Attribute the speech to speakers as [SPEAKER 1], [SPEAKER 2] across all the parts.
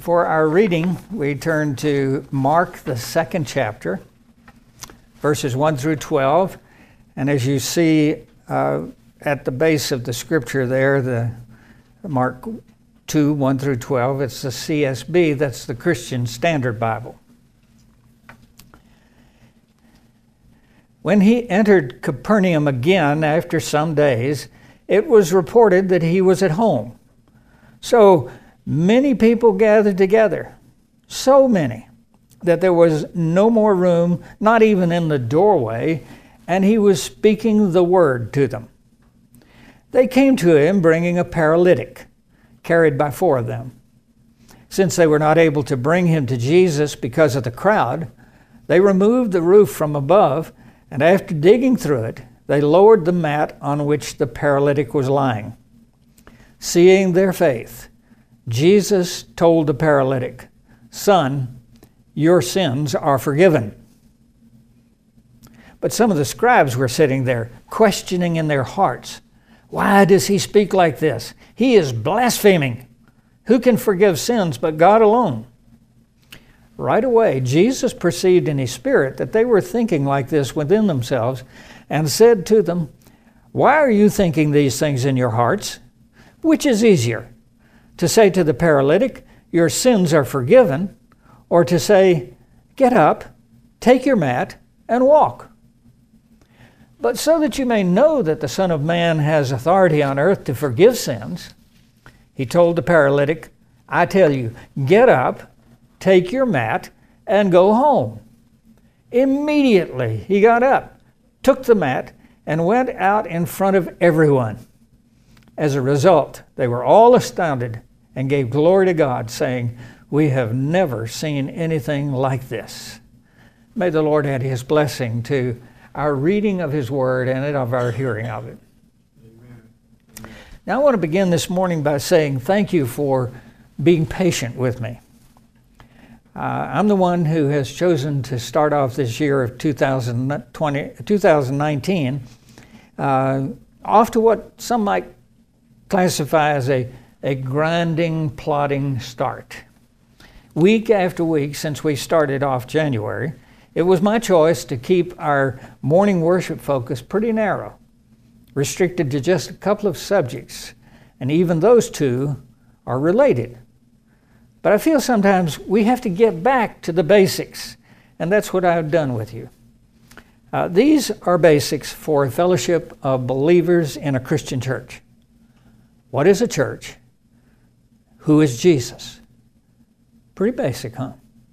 [SPEAKER 1] For our reading, we turn to Mark, the 2nd chapter, verses 1 through 12. And as you see at the base of the scripture there, the Mark 2, 1 through 12, it's the CSB, that's the Christian Standard Bible. When he entered Capernaum again after some days, it was reported that he was at home. So many people gathered together, so many, that there was no more room, not even in the doorway, and he was speaking the word to them. They came to him bringing a paralytic, carried by 4 of them. Since they were not able to bring him to Jesus because of the crowd, they removed the roof from above, and after digging through it, they lowered the mat on which the paralytic was lying. Seeing their faith, Jesus told the paralytic, "Son, your sins are forgiven." But some of the scribes were sitting there, questioning in their hearts, "Why does he speak like this? He is blaspheming. Who can forgive sins but God alone?" Right away, Jesus perceived in his spirit that they were thinking like this within themselves and said to them, "Why are you thinking these things in your hearts? Which is easier, to say to the paralytic, 'Your sins are forgiven,' or to say, 'Get up, take your mat, and walk'? But so that you may know that the Son of Man has authority on earth to forgive sins," he told the paralytic, "I tell you, get up, take your mat, and go home." Immediately he got up, took the mat, and went out in front of everyone. As a result, they were all astounded and gave glory to God, saying, "We have never seen anything like this." May the Lord add his blessing to our reading of his word and of our hearing of it. Amen. Now I want to begin this morning by saying thank you for being patient with me. I'm the one who has chosen to start off this year of 2019 off to what some might classify as a grinding, plodding start. Week after week since we started off January, it was my choice to keep our morning worship focus pretty narrow, restricted to just a couple of subjects, and even those two are related. But I feel sometimes we have to get back to the basics, and that's what I've done with you. These are basics for a fellowship of believers in a Christian church. What is a church? Who is Jesus? Pretty basic, huh?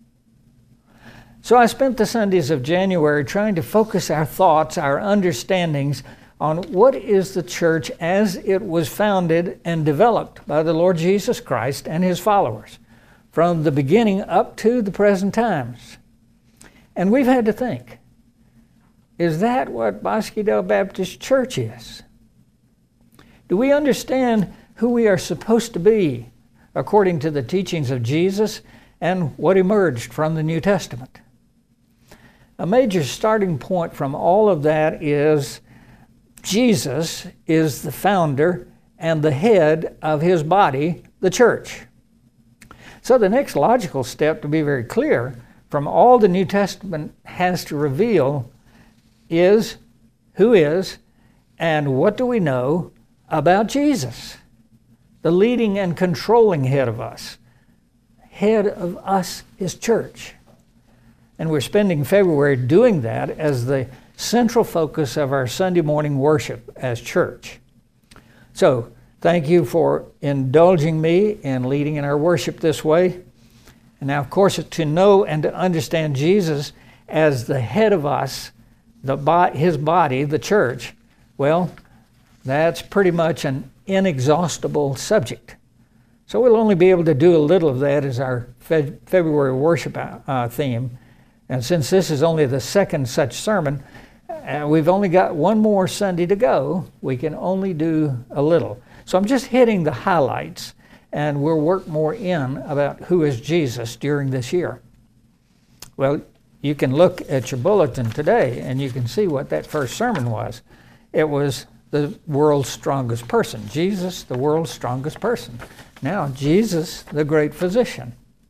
[SPEAKER 1] So I spent the Sundays of January trying to focus our thoughts, our understandings on what is the church as it was founded and developed by the Lord Jesus Christ and his followers from the beginning up to the present times. And we've had to think, is that what Bosque Dale Baptist Church is? Do we understand who we are supposed to be according to the teachings of Jesus and what emerged from the New Testament? A major starting point from all of that is Jesus is the founder and the head of his body, the church. So the next logical step, to be very clear, from all the New Testament has to reveal is who is and what do we know about Jesus, the leading and controlling head of us. Head of us is church. And we're spending February doing that as the central focus of our Sunday morning worship as church. So, thank you for indulging me in leading in our worship this way. And now, of course, to know and to understand Jesus as the head of us, his body, the church, well, that's pretty much an inexhaustible subject. So we'll only be able to do a little of that as our February worship theme. And since this is only the second such sermon, we've only got one more Sunday to go. We can only do a little. So I'm just hitting the highlights, and we'll work more in about who is Jesus during this year. Well, you can look at your bulletin today, and you can see what that first sermon was. It was the world's strongest person. Jesus, the world's strongest person. Now, Jesus, the great physician.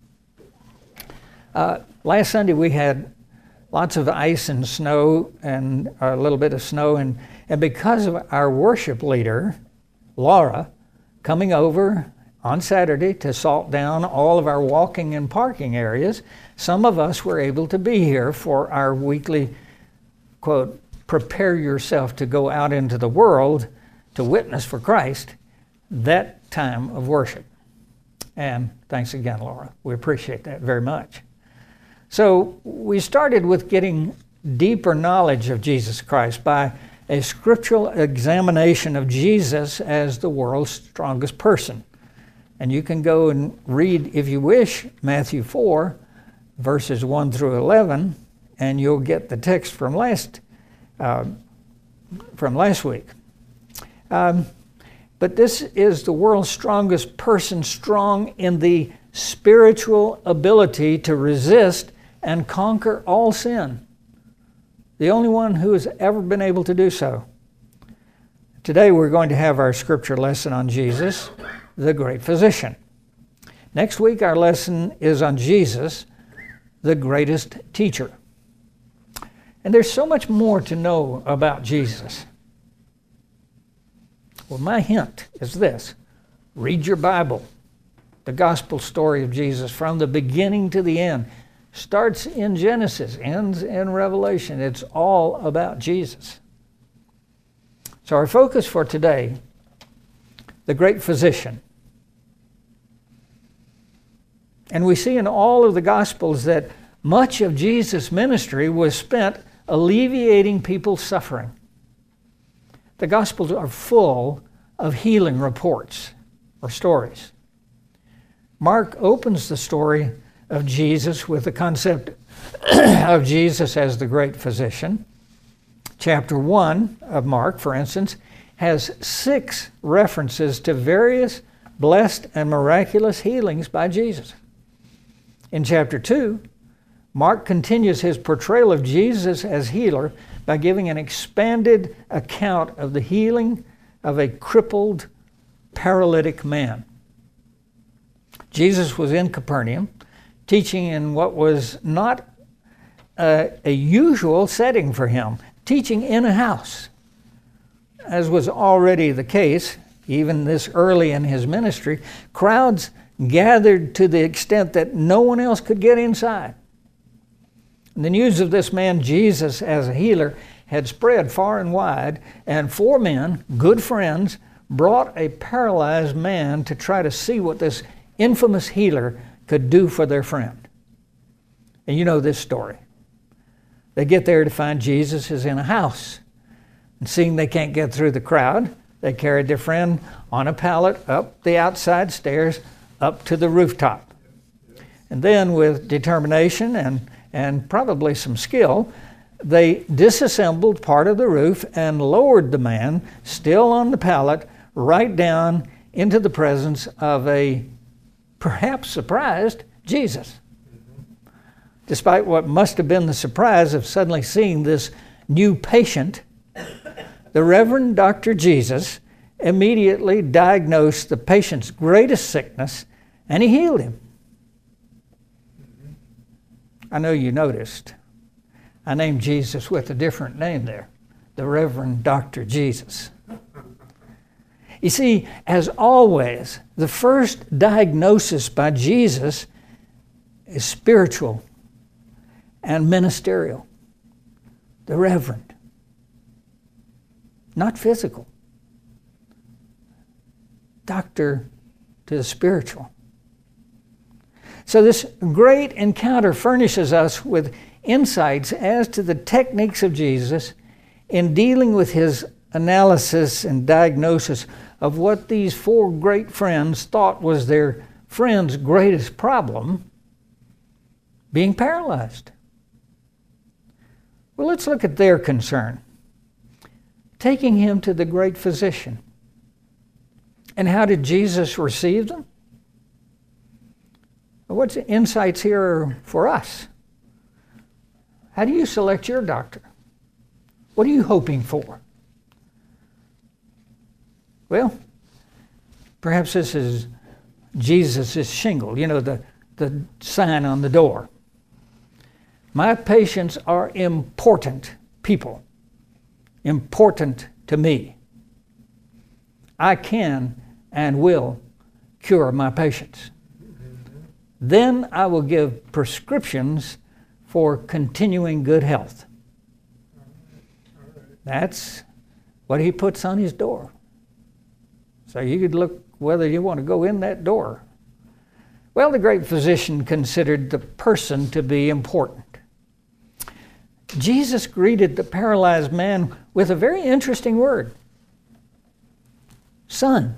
[SPEAKER 1] Last Sunday we had lots of ice and snow and a little bit of snow. And because of our worship leader, Laura, coming over on Saturday to salt down all of our walking and parking areas, some of us were able to be here for our weekly, quote, prepare yourself to go out into the world to witness for Christ, that time of worship. And thanks again, Laura. We appreciate that very much. So we started with getting deeper knowledge of Jesus Christ by a scriptural examination of Jesus as the world's strongest person. And you can go and read, if you wish, Matthew 4, verses 1 through 11, and you'll get the text from last week. But this is the world's strongest person, strong in the spiritual ability to resist and conquer all sin. The only one who has ever been able to do so. Today we're going to have our scripture lesson on Jesus, the great physician. Next week our lesson is on Jesus, the greatest teacher. And there's so much more to know about Jesus. Well, my hint is this. Read your Bible. The gospel story of Jesus from the beginning to the end starts in Genesis, ends in Revelation. It's all about Jesus. So our focus for today, the great physician. And we see in all of the Gospels that much of Jesus' ministry was spent alleviating people's suffering. The Gospels are full of healing reports or stories. Mark opens the story of Jesus with the concept of Jesus as the great physician. Chapter 1 of Mark, for instance, has 6 references to various blessed and miraculous healings by Jesus. In chapter 2, Mark continues his portrayal of Jesus as healer by giving an expanded account of the healing of a crippled, paralytic man. Jesus was in Capernaum, teaching in what was not a usual setting for him, teaching in a house. As was already the case, even this early in his ministry, crowds gathered to the extent that no one else could get inside. The news of this man, Jesus, as a healer, had spread far and wide, and 4 men, good friends, brought a paralyzed man to try to see what this infamous healer could do for their friend. And you know this story. They get there to find Jesus is in a house. And seeing they can't get through the crowd, they carried their friend on a pallet up the outside stairs, up to the rooftop. And then with determination and probably some skill, they disassembled part of the roof and lowered the man, still on the pallet, right down into the presence of a perhaps surprised Jesus. Despite what must have been the surprise of suddenly seeing this new patient, the Reverend Dr. Jesus immediately diagnosed the patient's greatest sickness, and he healed him. I know you noticed. I named Jesus with a different name there, the Reverend Dr. Jesus. You see, as always, the first diagnosis by Jesus is spiritual and ministerial. The Reverend. Not physical. Doctor to the spiritual. So this great encounter furnishes us with insights as to the techniques of Jesus in dealing with his analysis and diagnosis of what these 4 great friends thought was their friend's greatest problem, being paralyzed. Well, let's look at their concern. Taking him to the great physician. And how did Jesus receive them? What's the insights here for us? How do you select your doctor? What are you hoping for? Well, perhaps this is Jesus' shingle, the sign on the door. My patients are important people, important to me. I can and will cure my patients. Then I will give prescriptions for continuing good health. That's what he puts on his door. So you could look whether you want to go in that door. Well, the great physician considered the person to be important. Jesus greeted the paralyzed man with a very interesting word. Son.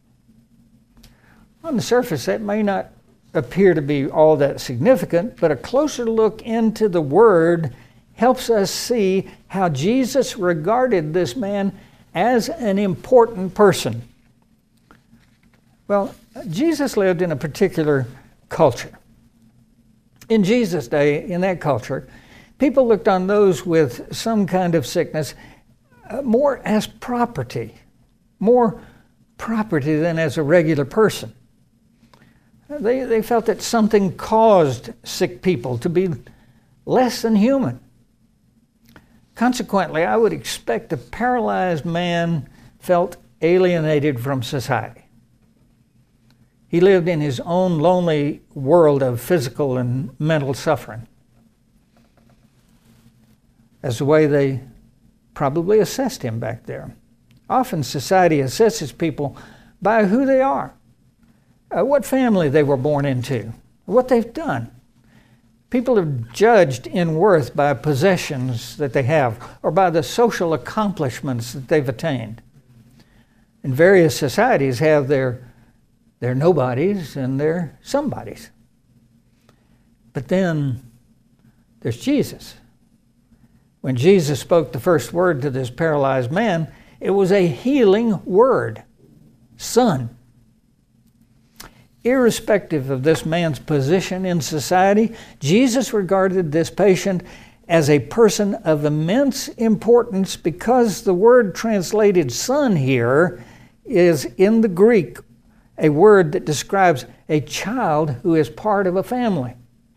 [SPEAKER 1] On the surface, that may not appear to be all that significant, but a closer look into the word helps us see how Jesus regarded this man as an important person. Well, Jesus lived in a particular culture. In Jesus' day, in that culture, people looked on those with some kind of sickness more as property, more property than as a regular person. They felt that something caused sick people to be less than human. Consequently, I would expect the paralyzed man felt alienated from society. He lived in his own lonely world of physical and mental suffering. That's the way they probably assessed him back there. Often society assesses people by who they are, what family they were born into, what they've done. People are judged in worth by possessions that they have or by the social accomplishments that they've attained. And various societies have their nobodies and their somebodies. But then there's Jesus. When Jesus spoke the first word to this paralyzed man, it was a healing word, son. Irrespective of this man's position in society, Jesus regarded this patient as a person of immense importance because the word translated son here is in the Greek a word that describes a child who is part of a family.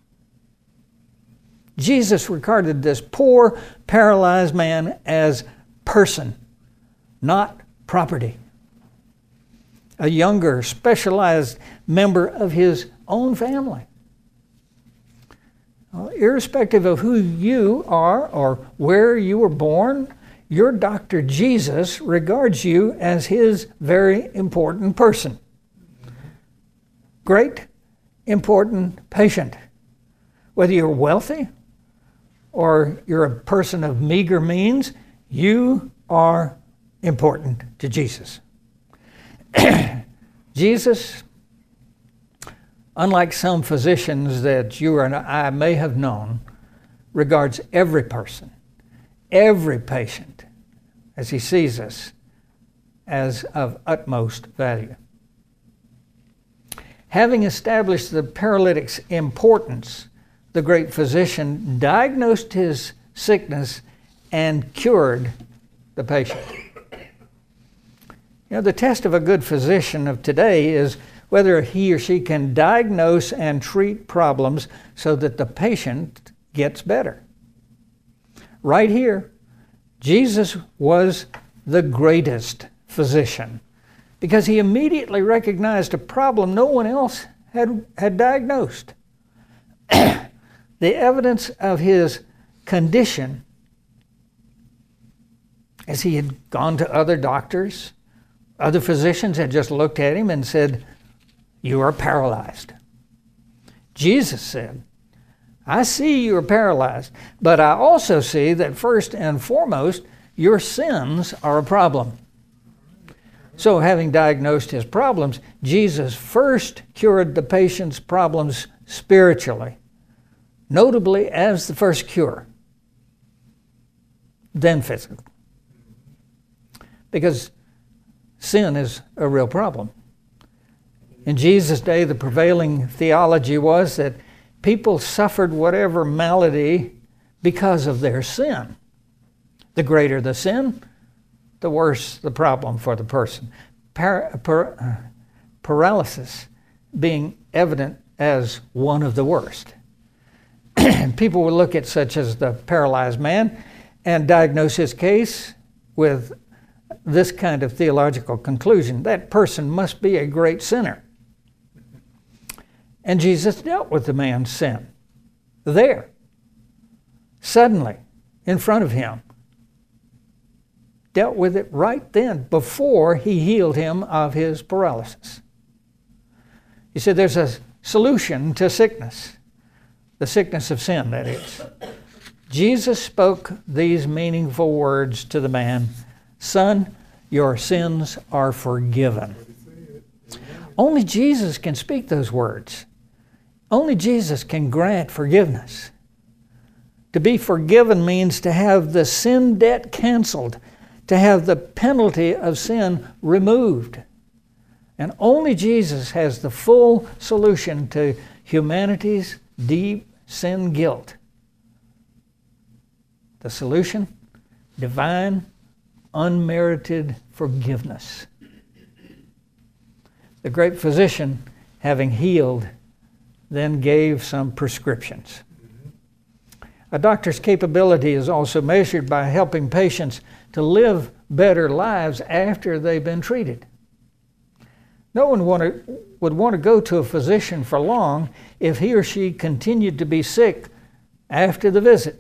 [SPEAKER 1] Jesus regarded this poor, paralyzed man as person, not property. A younger, specialized member of his own family. Irrespective of who you are or where you were born, your Dr. Jesus regards you as his very important person. Great, important patient. Whether you're wealthy or you're a person of meager means, you are important to Jesus. Jesus, unlike some physicians that you and I may have known, regards every person, every patient, as he sees us, as of utmost value. Having established the paralytic's importance, the great physician diagnosed his sickness and cured the patient. You know, the test of a good physician of today is whether he or she can diagnose and treat problems so that the patient gets better. Right here, Jesus was the greatest physician because he immediately recognized a problem no one else had diagnosed. The evidence of his condition, as he had gone to other doctors, other physicians had just looked at him and said, "You are paralyzed." Jesus said, "I see you are paralyzed, but I also see that first and foremost, your sins are a problem." So having diagnosed his problems, Jesus first cured the patient's problems spiritually, notably as the first cure, then physical. Because sin is a real problem. In Jesus' day, the prevailing theology was that people suffered whatever malady because of their sin. The greater the sin, the worse the problem for the person. Paralysis being evident as one of the worst. people would look at such as the paralyzed man and diagnose his case with this kind of theological conclusion: that person must be a great sinner. And Jesus dealt with the man's sin there, suddenly, in front of him. Dealt with it right then, before he healed him of his paralysis. He said there's a solution to sickness, the sickness of sin, that is. Jesus spoke these meaningful words to the man: "Son, your sins are forgiven." Only Jesus can speak those words. Only Jesus can grant forgiveness. To be forgiven means to have the sin debt canceled, to have the penalty of sin removed. And only Jesus has the full solution to humanity's deep sin guilt. The solution: divine, unmerited forgiveness. The great physician, having healed, then gave some prescriptions. A doctor's capability is also measured by helping patients to live better lives after they've been treated. No one would want to go to a physician for long if he or she continued to be sick after the visit.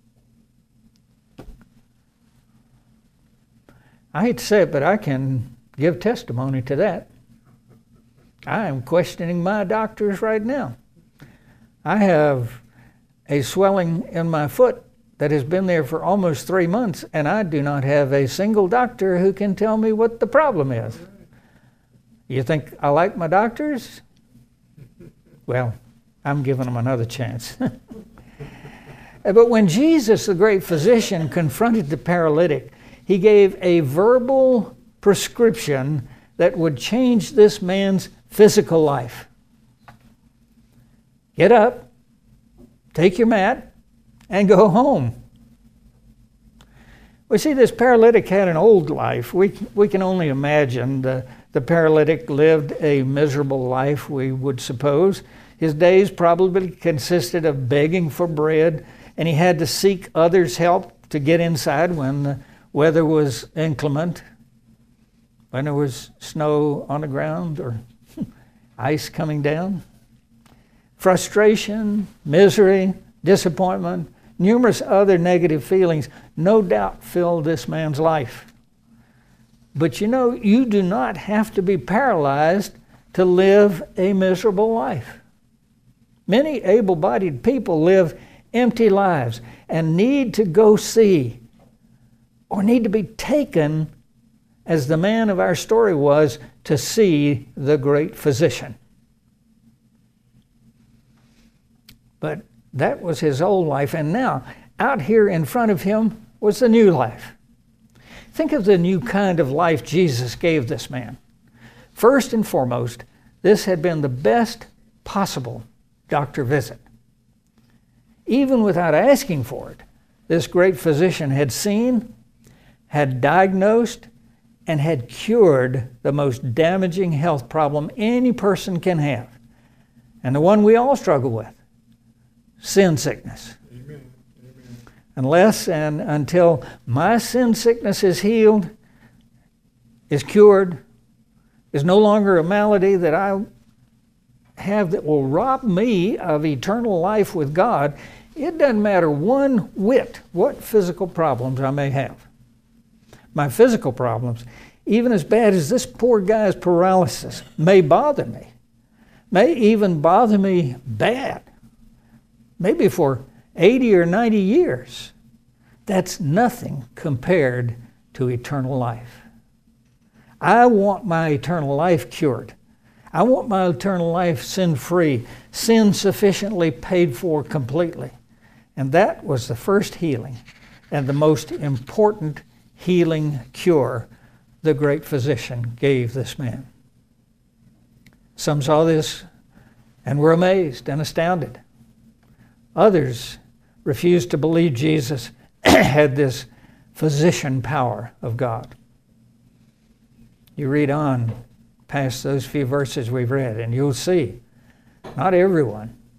[SPEAKER 1] I hate to say it, but I can give testimony to that. I am questioning my doctors right now. I have a swelling in my foot that has been there for almost 3 months, and I do not have a single doctor who can tell me what the problem is. You think I like my doctors? Well, I'm giving them another chance. But when Jesus, the great physician, confronted the paralytic, he gave a verbal prescription that would change this man's physical life. Get up, take your mat, and go home. We see this paralytic had an old life. We can only imagine the paralytic lived a miserable life, we would suppose. His days probably consisted of begging for bread, and he had to seek others' help to get inside when the weather was inclement, when there was snow on the ground or ice coming down. Frustration, misery, disappointment, numerous other negative feelings no doubt filled this man's life. But you know, you do not have to be paralyzed to live a miserable life. Many able-bodied people live empty lives and need to go see, or need to be taken, as the man of our story was, to see the great physician. But that was his old life, and now, out here in front of him was the new life. Think of the new kind of life Jesus gave this man. First and foremost, this had been the best possible doctor visit. Even without asking for it, this great physician had seen, had diagnosed, and had cured the most damaging health problem any person can have, and the one we all struggle with: sin sickness. Amen. Amen. Unless and until my sin sickness is healed, is cured, is no longer a malady that I have that will rob me of eternal life with God, it doesn't matter one whit what physical problems I may have. My physical problems, even as bad as this poor guy's paralysis, may bother me, may even bother me bad, maybe for 80 or 90 years. That's nothing compared to eternal life. I want my eternal life cured. I want my eternal life sin-free, sin sufficiently paid for completely. And that was the first healing and the most important healing cure the great physician gave this man. Some saw this and were amazed and astounded. Others refused to believe Jesus had this physician power of God. You read on past those few verses we've read, and you'll see not everyone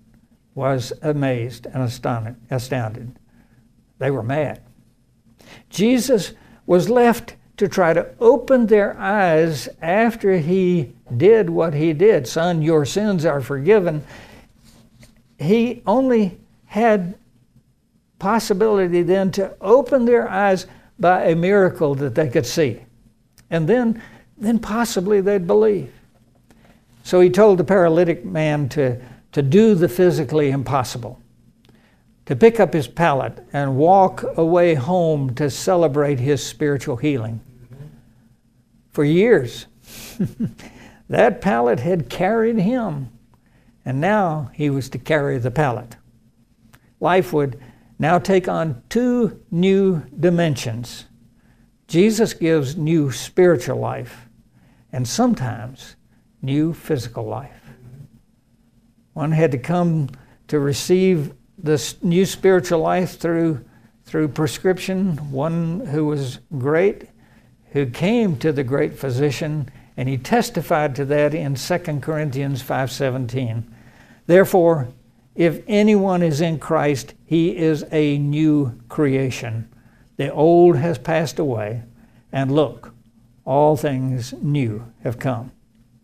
[SPEAKER 1] was amazed and astounded. They were mad. Jesus was left to try to open their eyes after he did what he did. Son, your sins are forgiven. He only had possibility then to open their eyes by a miracle that they could see. And then possibly they'd believe. So he told the paralytic man to do the physically impossible, to pick up his pallet and walk away home to celebrate his spiritual healing. For years, that pallet had carried him, and now he was to carry the pallet. Life would now take on two new dimensions. Jesus gives new spiritual life, and sometimes new physical life. One had to come to receive this new spiritual life through prescription. One who was great, who came to the great physician, and he testified to that in 2 Corinthians 5:17. Therefore, if anyone is in Christ, he is a new creation. The old has passed away, and look, all things new have come.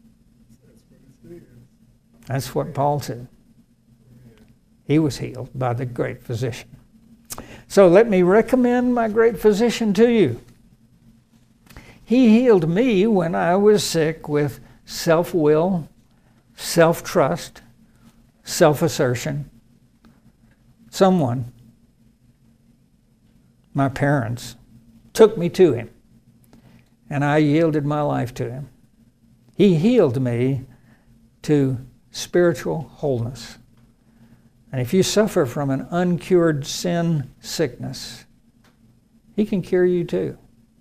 [SPEAKER 1] That's what Paul said. He was healed by the great physician. So let me recommend my great physician to you. He healed me when I was sick with self-will, self-trust, self-assertion. Someone, my parents, took me to him, and I yielded my life to him. He healed me to spiritual wholeness. And if you suffer from an uncured sin sickness, he can cure you too.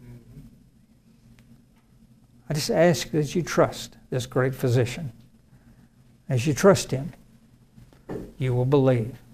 [SPEAKER 1] I just ask that you trust this great physician. As you trust him, you will believe.